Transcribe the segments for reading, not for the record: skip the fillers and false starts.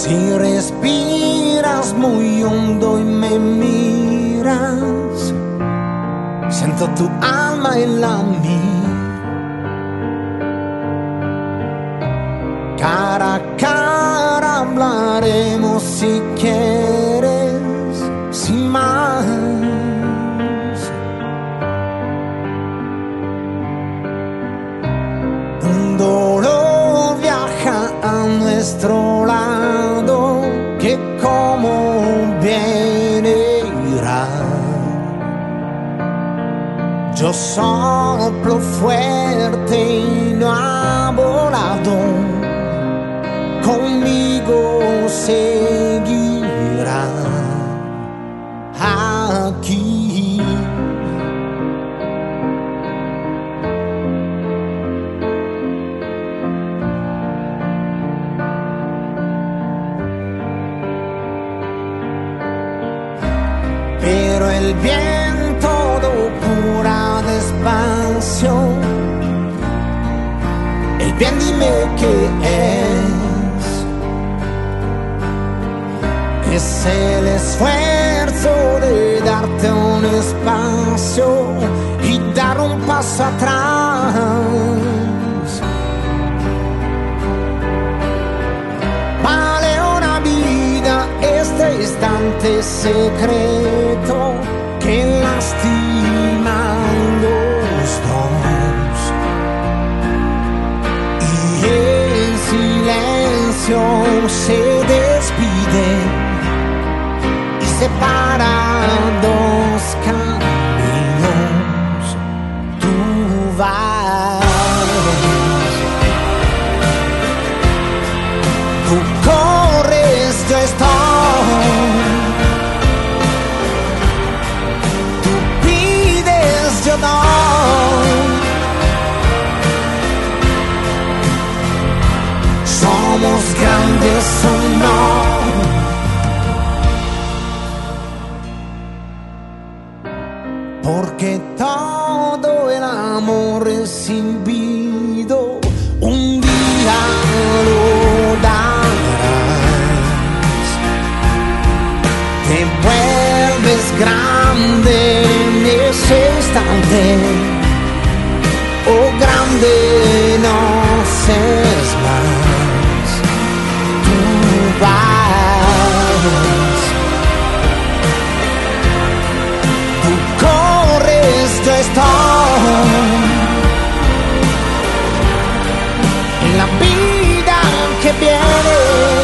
Si respiras muy hondo y me miras, siento tu alma en la mía. Cara a cara hablaremos si quieres, sin más. Un dolor viaja a nuestro lado que como viene irá. Yo soplo fuerte y no ha volado, conmigo seguirá aquí. Pero el viento procura despacio. El bien dime qué es el esfuerzo de darte un espacio y dar un paso atrás. Vale una vida este instante secreto que lastima los dos, y el silencio se despide y separa dos caminos. Tú vas, tú corres, yo estoy. Tú pides, yo doy. Somos grandes o no. Porque todo el amor recibido un día lo darás. Te vuelves grande en ese instante. Oh, grande no seas más. Tú vas. Yo estoy en la vida que viene.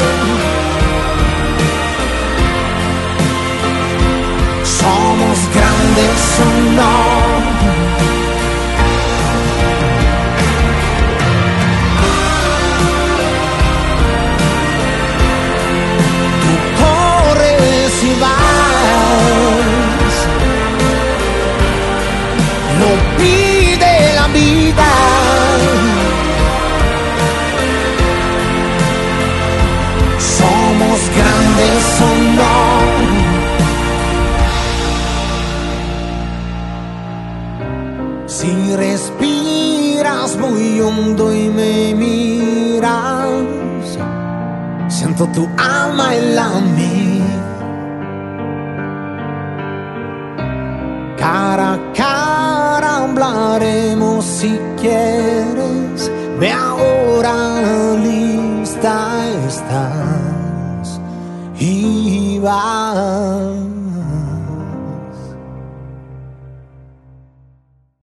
Somos grandes o no. Tú corres y vas. No pide la vida. Somos grandes o no. Si respiras muy hondo y me miras, siento tu alma en la mía. Cara a cara hablaremos si quieres. Ve ahora, lista estás y vas.